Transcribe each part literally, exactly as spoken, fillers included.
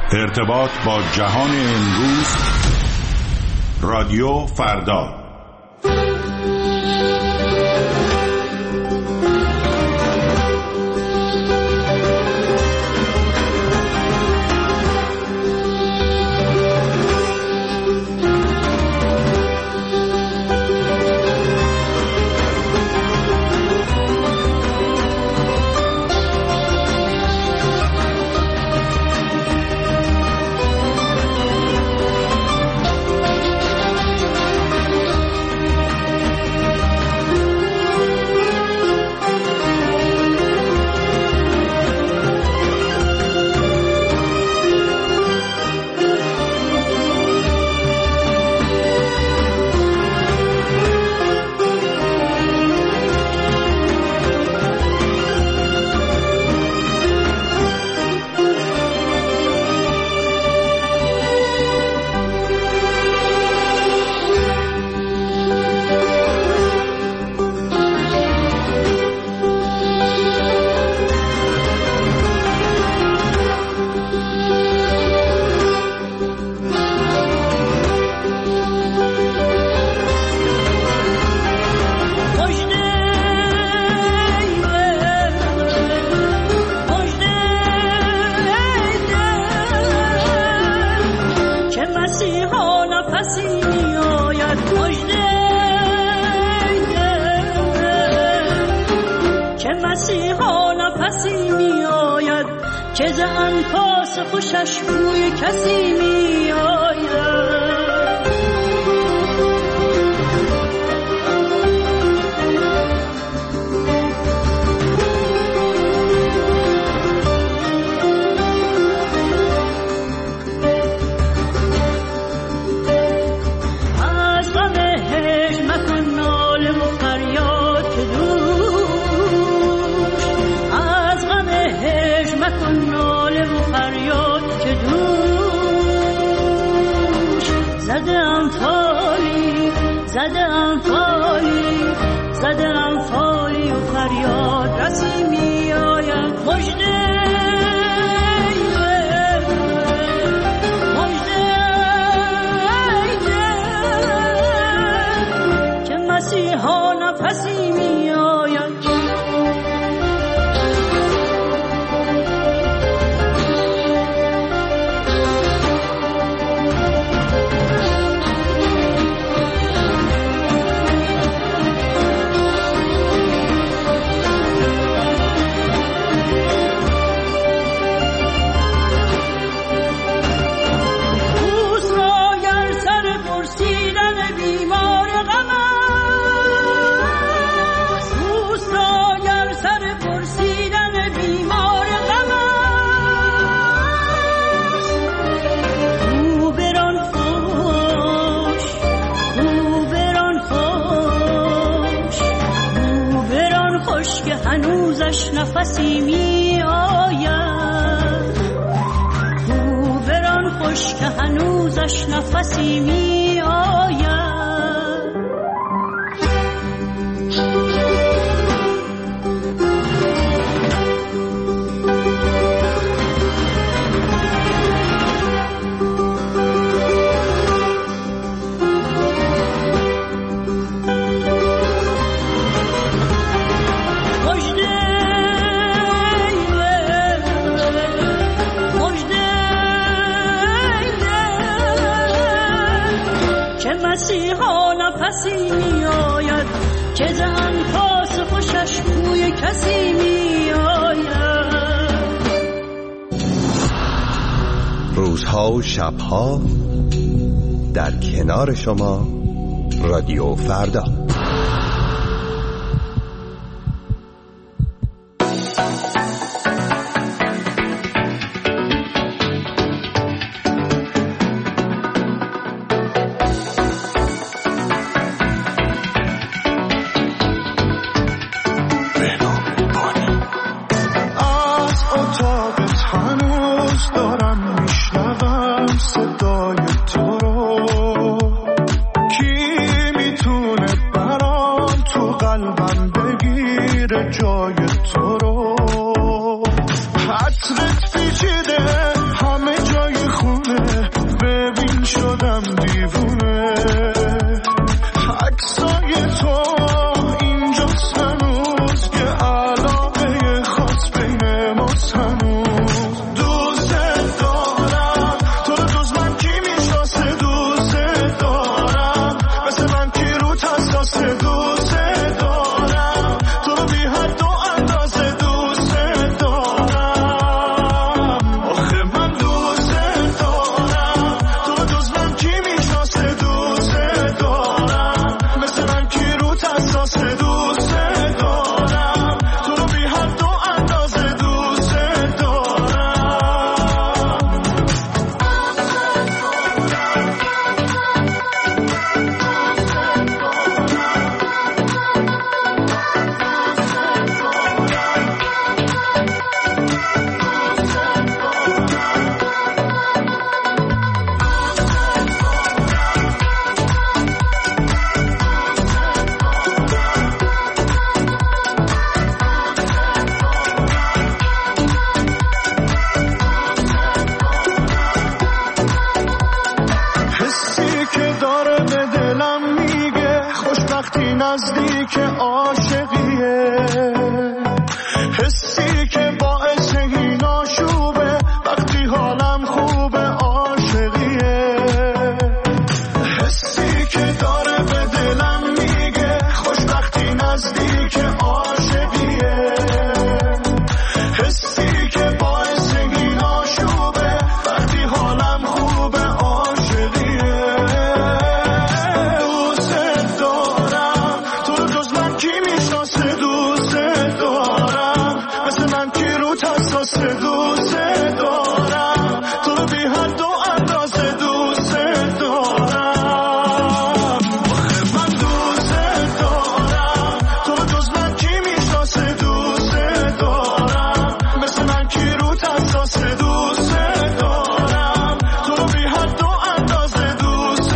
ارتباط با جهان امروز، رادیو فردا. خوشش بوی کسی می آید. از غم هجر مکن ناله و فریاد که دوش، از غم هجر مکن ناله و فریاد که دوش. زدم فالی زدم فالی زدم فالی و فریاد رسی می آید. مژده مژده که مسیحا نفسی می آید. هنوزش نفسی می آید. او بران خوش که هنوزش نفسی می آید. مسیحا نفسی می آید که ز انفاس خوشش بوی کسی می آید. روزها و شبها در کنار شما، رادیو فردا. صدای تو رو کی میتونه نزدیک عاشقیه، حسی که باعث این آشوبه، وقتی حالم خوبه عاشقیه، حسی که داره به دلم میگه خوشبختی نزدیک عاشقیه، حسی که باعث این آشوبه، وقتی حالم خوبه عاشقیه. دوست دارم تو رو، جز من کی میشناسه؟ دوست دارم مثل من کی رو حساس؟ دوست دارم تو رو بی حد و اندازه، دوست دارم من دوست دارم تو رو، جز من کی میشناسه؟ دوست دارم مثل من کی رو حساس؟ دوست دارم تو رو بی حد و اندازه، دوست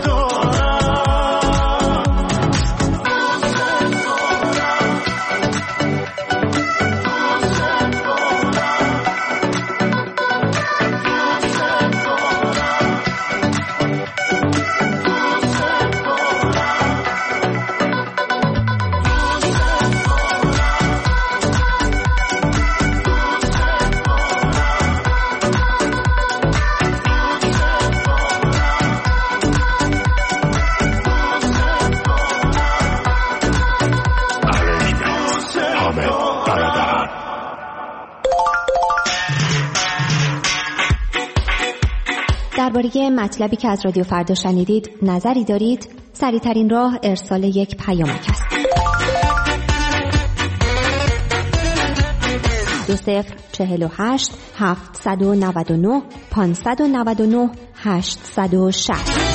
درباره مطلبی که از رادیو فردا شنیدید نظری دارید؟ سریع‌ترین راه ارسال یک پیامک است. دو صفر چهل و هشت هفتصد و نود و نه پانصد و نود و نه هشتصد و شصت.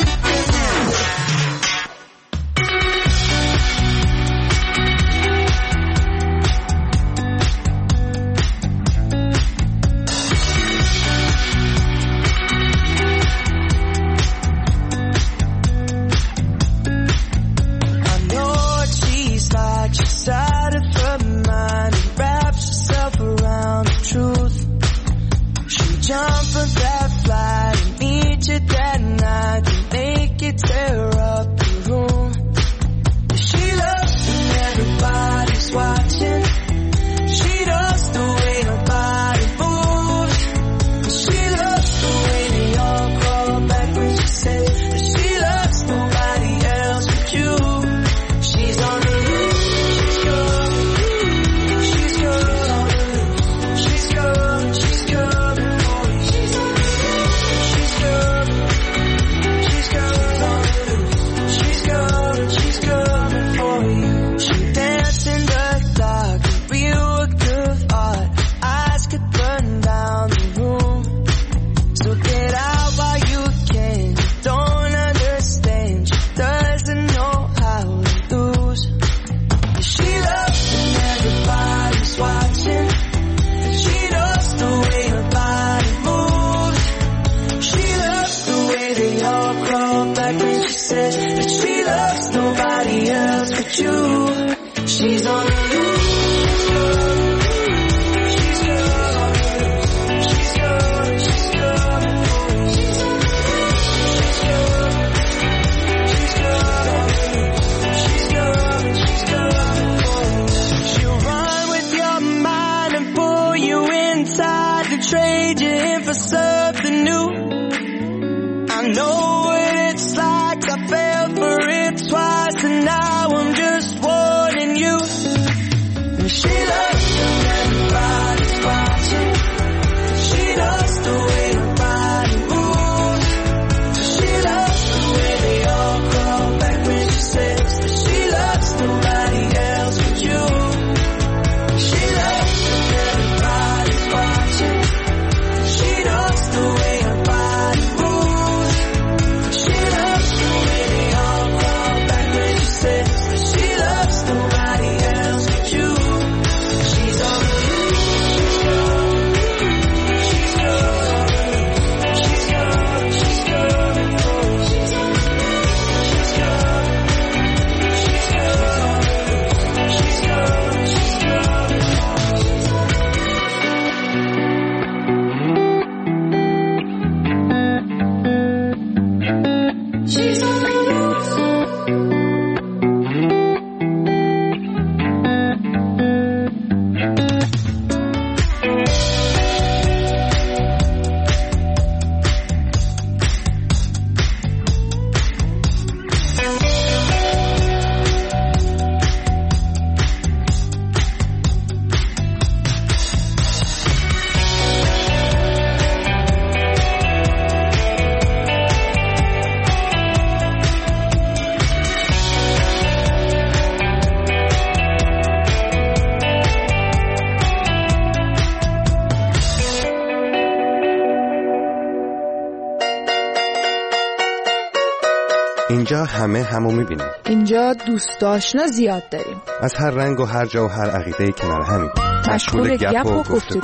اینجا همه همو میبینیم. اینجا دوست آشنا زیاد داریم. از هر رنگ و هر جا و هر عقیده کنار همیم. مشغول گپ و گفتگو.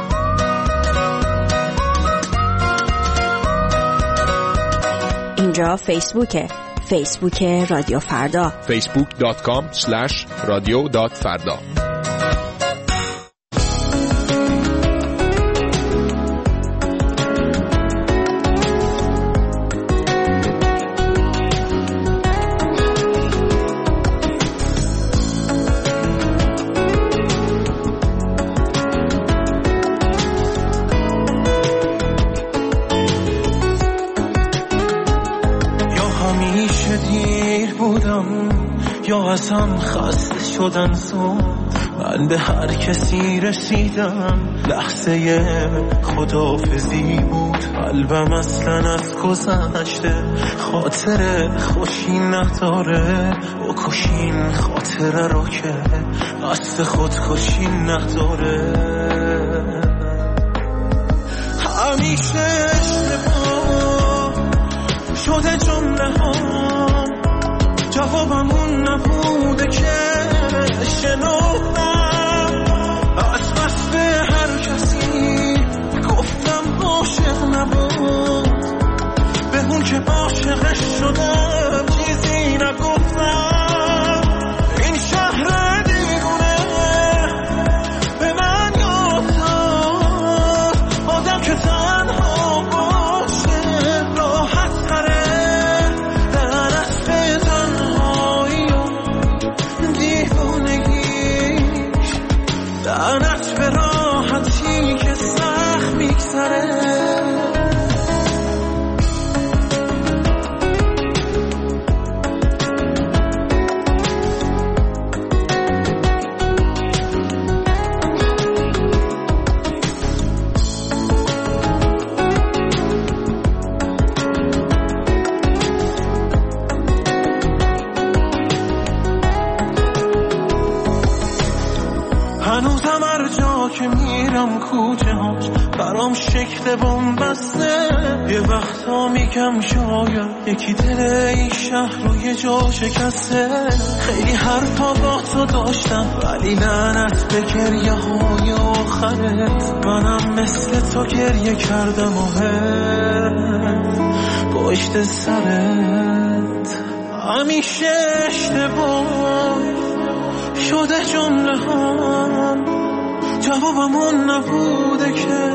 اینجا فیسبوکه. فیسبوک رادیو فردا. فیسبوک دات کام اسلش رادیو دات فردا. ازم خسته شدن زود من به هر کسی رسیدم لحظه خداحافظی بود قلبم اصلا از گذشته خاطر خوشی نداره بکشین خاطره رو که قصد خودکشی نداره همیشه اشتباه شده جمله ها جوابم اون نبوده که شنفتم از بس به هر کسی گفتم عاشق نبود به اون که عاشقش شدم چیزی نگفتم این شهر دیوونه به من یاد داد آدم که تنها باشه راحت تره لعنت به راحتی که سخت میگذره هنوزم هر جا که میرم کوچه هاش برام شکل بنبسته یه وقتا میگم شاید یکی دل این شهر رو یه جا شکسته خیلی حرفا با تو داشتم ولی لعنت به گریه های آخرت منم مثل تو گریه کردم و پشت سرت همیشه اشتباه شده جمله هم جوابم اون نبوده که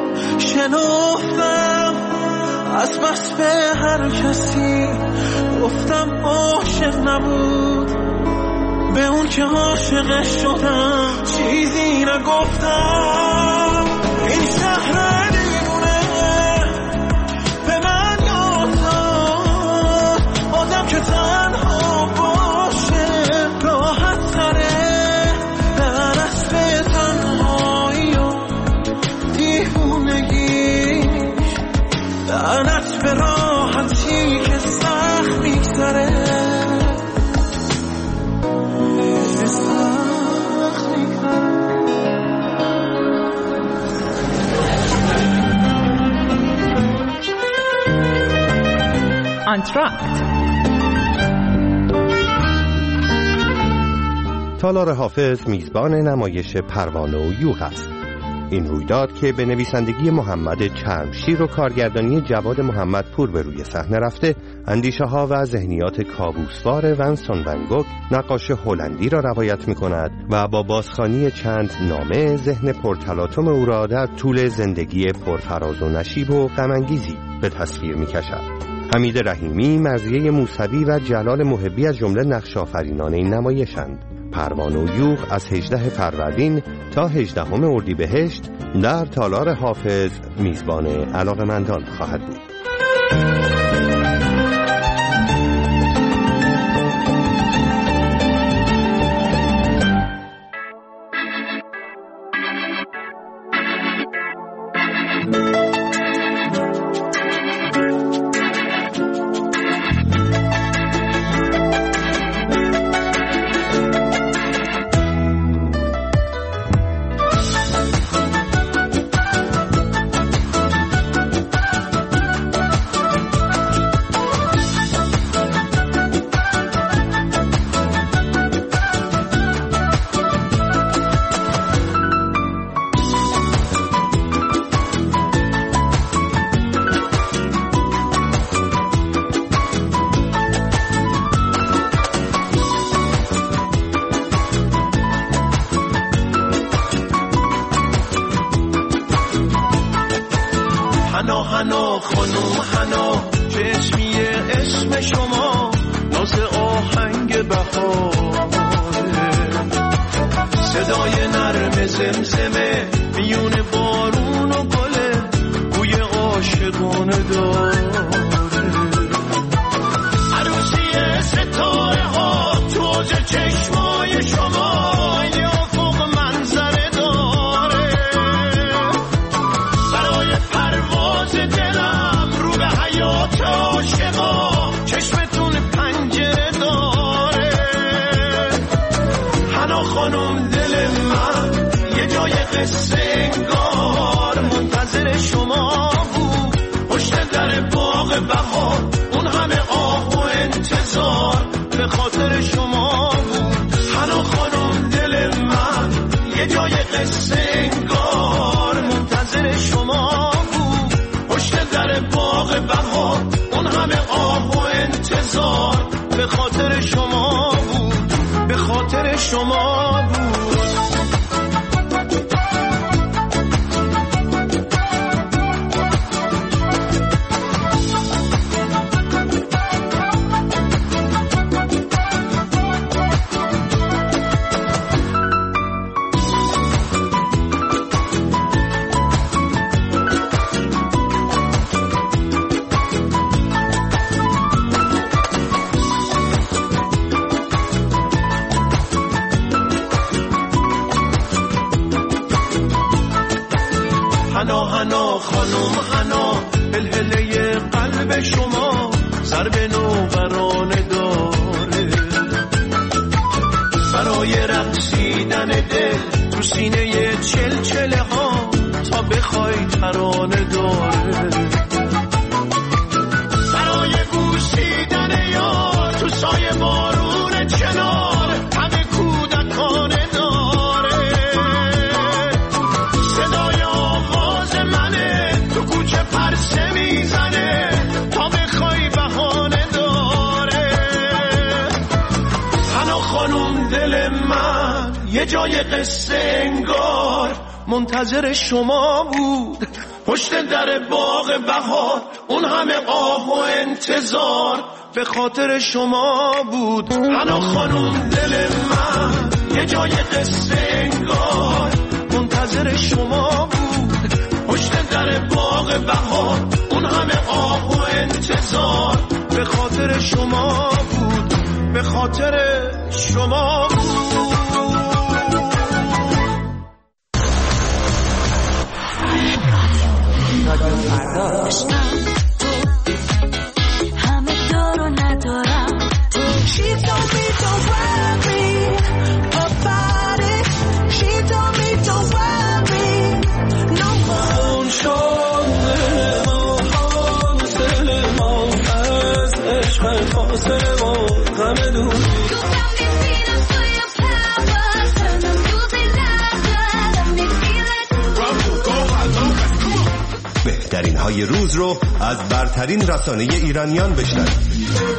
شنفتم از بس به هر کسی گفتم عاشق نبود به اون که عاشقش شدم چیزی نگفتم این شهر دیوونه به من یاد داد آدم که تنها باشه راحت تره لعنت به تنهایی و دیوونگیش لعنت به راحتی که سخت میگذره آنتراکت. تالار حافظ میزبان نمایش پروانه و یوغ است. این رویداد که به نویسندگی محمد چرمشیر و کارگردانی جواد محمدپور به روی صحنه رفته، اندیشه ها و ذهنیات کابوسوار ونسون ون گوگ نقاش هلندی را روایت می کند و با بازخوانی چند نامه ذهن پرتلاطم او را در طول زندگی پرفراز و نشیب و غم‌انگیزی به تصویر می کشد. حمید رحیمی، مرضیه موسوی و جلال محبی از جمله نقش آفرینان این نمایشند. پروانه و یوغ از هجدهم فروردین تا هجدهم اردیبهشت در تالار حافظ میزبان علاقه‌مندان خواهد بود. حنا حنا خانم حنا چشمیه اسم شما ناز آهنگ بهاره صدای نرم زمزمه میون بارون و گله بوی عاشقانه داره عروسی ستاره ها توز چشمای شما یا فوق منظره داره برای پرواز دلم رو به حیات عاشقا چشمتون پنجره داره حنا خانم دل من یه جای قصه انگار منتظر شما بود پشت در باغ بهار اون همه آه و انتظار به خاطر شما بود حنا خانم دل من یه جای قصه انگار منتظر شما بود پشت در باغ بهار اون همه آه و انتظار به خاطر شما بود به خاطر شما بود حنا حنا خانم حنا هلهله قلب شما ضرب نوبرانه داره برای رقصیدن دل تو سینه چلچله ها تا بخوای ترانه داره برای بوسیدن یار تو سایه بارون چنار همه کودکانه داره صدای آواز منه تو کوچه پرسه میزنه تا بخوای بهانه داره حنا خانم دل من یه جای قصه انگار منتظر شما بود پشت در باغ بهار اون همه آه و انتظار به خاطر شما بود حنا خانم دل من یه جای قصه انگار منتظر شما بود پشت در باغ بهار اون همه آه و انتظار به خاطر شما بود به خاطر شما بود همه دارو ندارم تو She told me don't worry about it She told me don't worry no more شده ما حاصل ما از عشق فاصله ما غم دوری بهترین های روز رو از برترین رسانه ایرانیان بشنوید.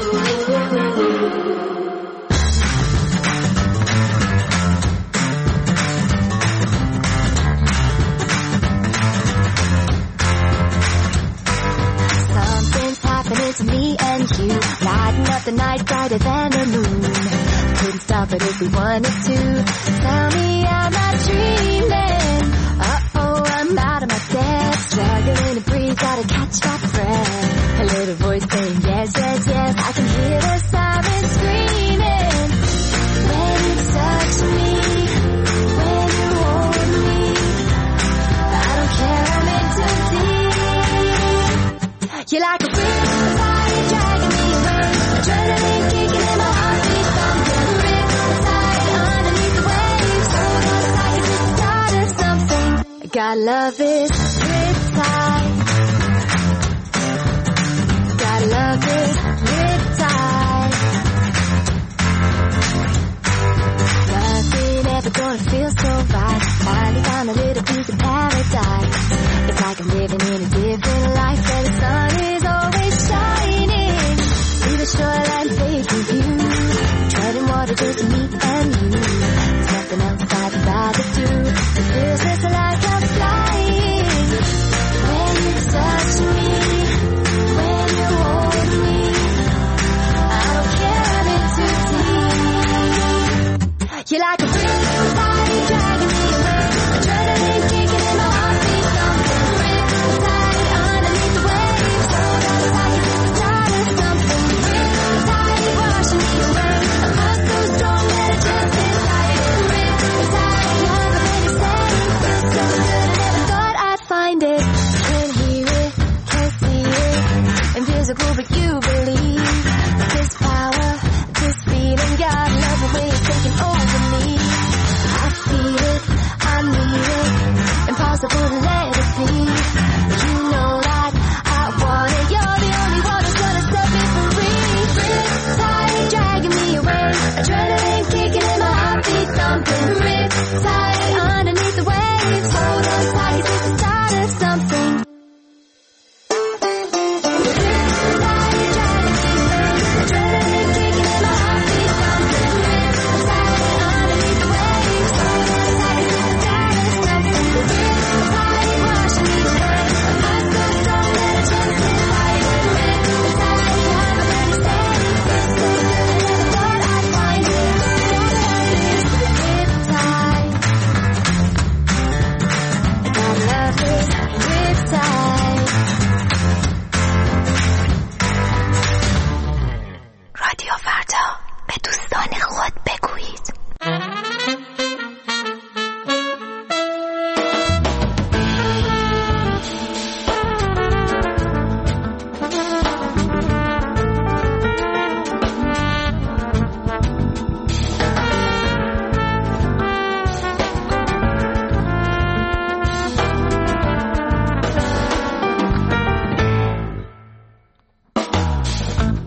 Something's happening to me and you, lighting up the night brighter than the moon. Couldn't stop it if we wanted to. Tell me I'm not dreaming. Uh-oh, I'm out of my depth, struggling to breathe, gotta catch my breath. A little voice saying yes, yes, yes, I can hear the sirens screaming. When you touch me, when you hold me, I don't care, I'm in too deep. You're like a river, fire dragging me away, adrenaline kicking in my heartbeat, thumping, rip tight underneath the waves, so it's like it's the start of something. Gotta love this riptide. Gotta love this riptide. Nothing ever gonna feel so right. Finally found a little piece of paradise. It's like I'm living in a different life where the sun is always shining. See the shoreline facing view, treading water just me and you. There's nothing else I'd rather do. It feels just like I'm flying.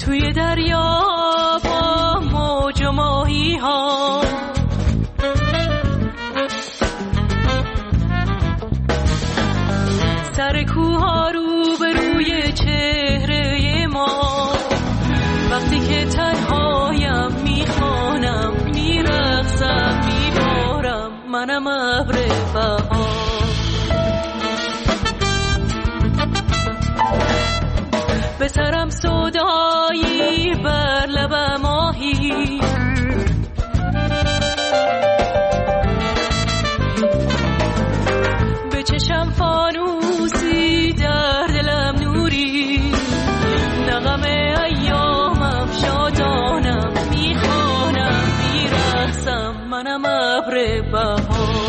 توی دریا با موج و ماهی ها، سر کوها رو به روی چهره ما، وقتی که تنهایم میخوانم میرقصم میبارم منم ابر بهار. به سرم سودایی بر لب ماهی، به چشم فانوسی در دلم نوری، نغم ایامم شادانم میخوانم میرقصم منم ابر بهار.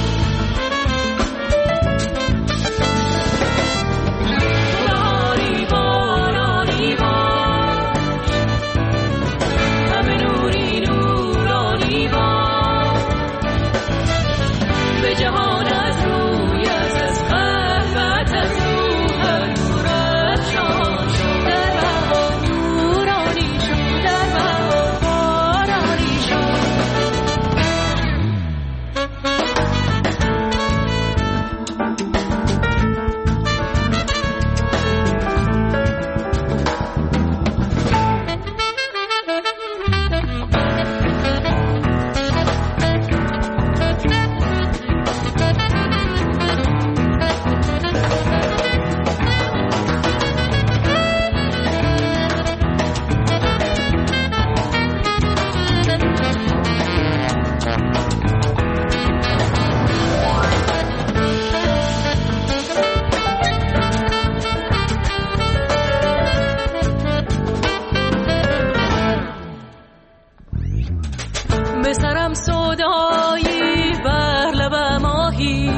به سرم سودایی بر لب ماهی،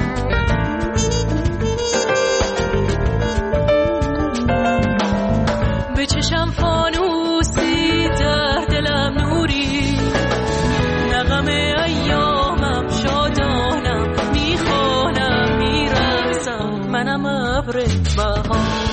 به چشم فانوسی در دلم نوری، نغم ایامم شادانم میخوانم میرقصم منم ابر بهار.